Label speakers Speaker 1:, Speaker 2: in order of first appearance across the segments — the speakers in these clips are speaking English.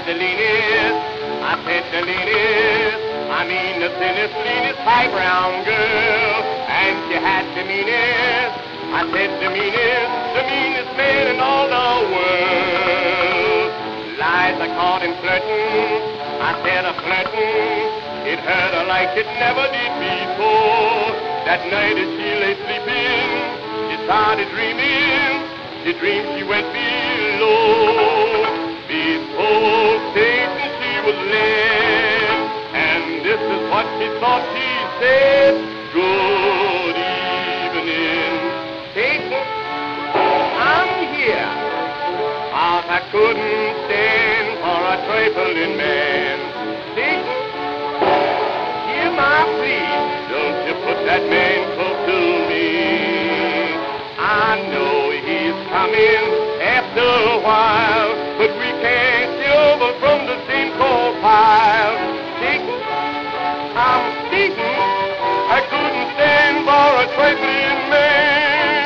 Speaker 1: leanest, I said the leanest, I mean the thinnest, leanest, high brown girl. And she had the meanest, I said the meanest man in all the world. Liza caught him flirting, I said a flirting. It hurt her like it never did before. That night as she lay sleeping, she started dreaming. She dreamed she went below. Before Satan she was led, and this is what she thought she said. Good evening, Satan, I'm here. 'Cause I couldn't stand for a trifling man. Satan, hear my plea, don't you put that man close to me. I know he's coming after a while, but we can't over from the same coal pile. Satan, I'm Satan, I couldn't stand for a trifling man.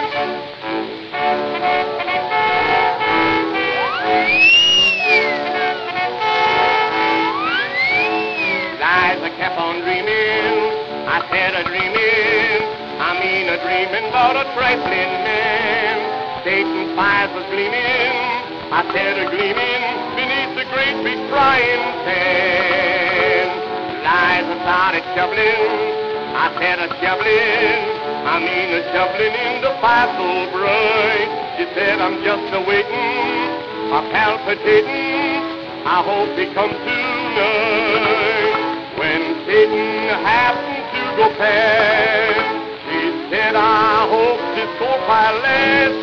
Speaker 1: Liza kept on dreaming, I said a dreaming, I mean a dreaming about a trifling man. Satan's eyes was gleaming, I said a gleaming beneath the great big frying pan. Liza started shoveling, I said a shoveling, I mean a shoveling in the fire so bright. She said I'm just a-waiting, a palpitating, I hope he comes tonight. When Satan happened to go past, she said I hope this coal pile lasts.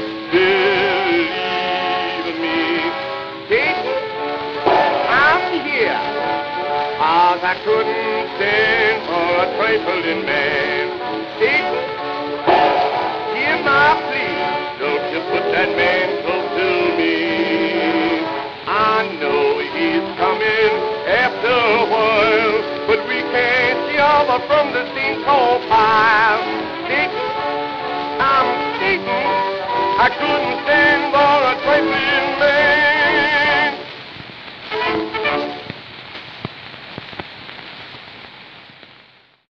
Speaker 1: Believe me, Satan, I'm here, 'cause I couldn't stand for a trifling man. Satan, hear my plea, don't you put that man close to me. I know he's coming after a while, but we can't jump from the same coal pile. Satan, I'm Satan, I couldn't stand for a trifling